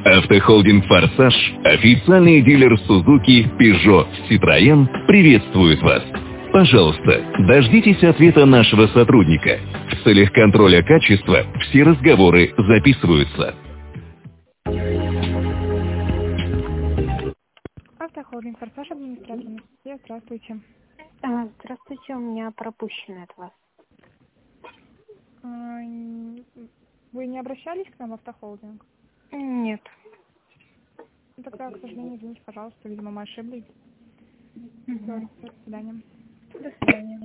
Автохолдинг «Форсаж», официальный дилер Suzuki, Peugeot, Citroën, приветствует вас. Пожалуйста, дождитесь ответа нашего сотрудника. В целях контроля качества все разговоры записываются. Автохолдинг «Форсаж», администратор. Здравствуйте. Здравствуйте, у меня пропущенный от вас. Вы не обращались к нам в автохолдинг? Нет. Тогда, к сожалению, извините, пожалуйста, видимо, мы ошиблись. Угу. До свидания. До свидания.